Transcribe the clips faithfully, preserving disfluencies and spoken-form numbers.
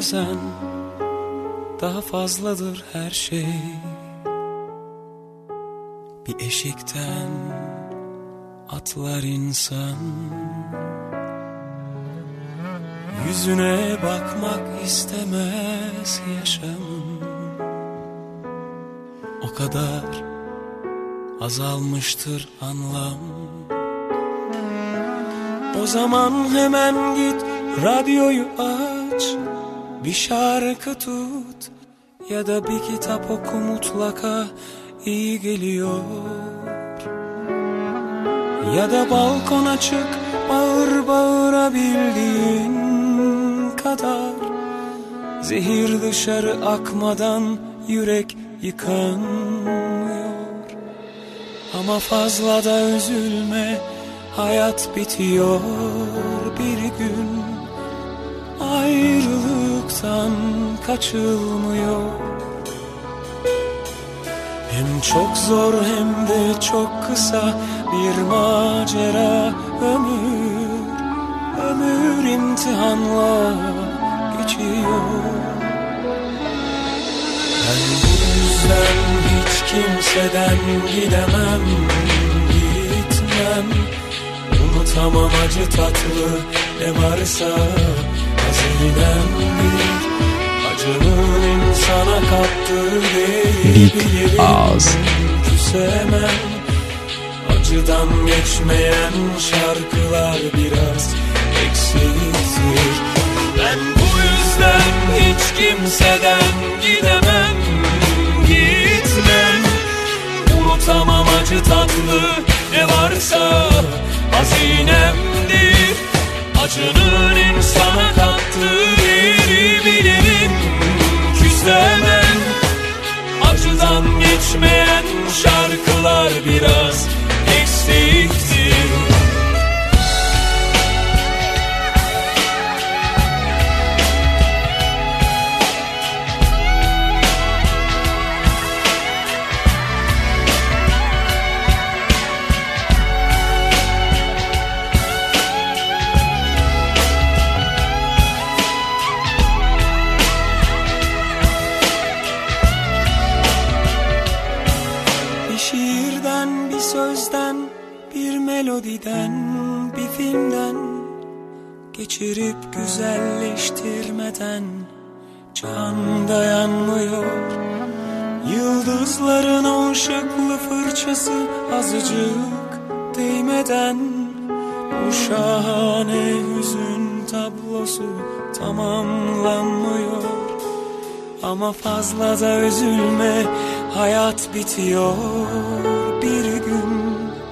bazen daha fazladır her şey. Bir eşikten atlar insan, yüzüne bakmak istemez yaşamın. O kadar azalmıştır anlam. O zaman hemen git radyoyu aç, bir şarkı tut ya da bir kitap oku, mutlaka iyi geliyor. Ya da balkona çık, bağır bağırabildiğin kadar. Zehir dışarı akmadan yürek yıkanmıyor. Ama fazla da üzülme, hayat bitiyor bir gün. Ayrılıktan kaçılmıyor. Hem çok zor hem de çok kısa bir macera ömür. Ömür imtihanla geçiyor. Ben bu yüzden hiç kimseden gidemem, gitmem. Unutamam acı tatlı ne varsa hazinemdir. Acının insana kattığı değeri bilirim, küsemem. Acıdan geçmeyen şarkılar biraz eksiktir. Ben bu yüzden hiç kimseden gidemem, gitmem. Unutamam acı tatlı ne varsa hazinemdir. Acının insana kattığı değeri bilirim, küsemem. Acıdan geçmeyen şarkılar biraz eksiktir. Şiirden, bir sözden, bir melodiden, bir filmden geçirip güzelleştirmeden can dayanmıyor. Yıldızların o ışıklı fırçası azıcık değmeden bu şahane hüzün tablosu tamamlanmıyor. Ama fazla da üzülme, hayat bitiyor bir gün.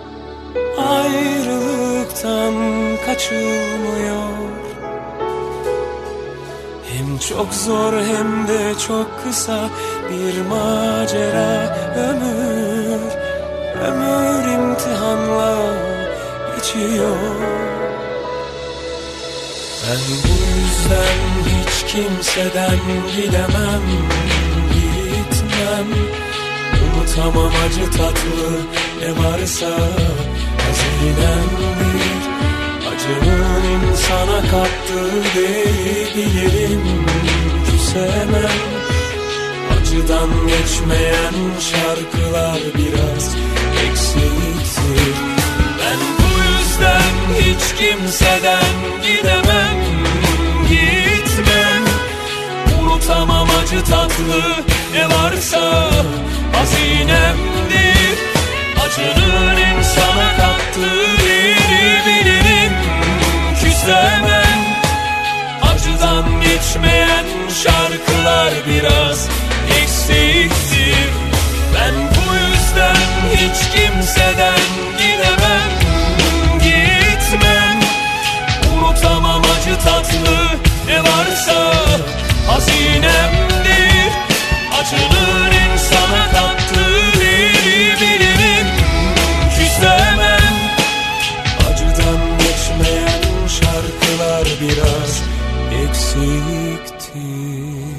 Ayrılıktan kaçılmıyor. Hem çok zor hem de çok kısa bir macera ömür. Ömür imtihanla geçiyor. Ben bu yüzden hiç kimseden gidemem, gitmem. Unutamam acı tatlı ne varsa hazinemdir. Acının insana kattığı değeri bilirim, küsemem. Acıdan geçmeyen şarkılar biraz eksiktir. Ben bu yüzden hiç kimseden gidemem, gitmem. Unutamam acı tatlı ne varsa hazinemdir. Acının insana kattığı değeri bilirim, küsemem. Acıdan geçmeyen şarkılar biraz eksiktir. Ben bu yüzden hiç kimseden gidemem, gitmem. Unutamam acı tatlı ne varsa hazinemdir. Acının insana kattığı değeri bilirim, küsemem. Acıdan geçmeyen şarkılar biraz eksiktir.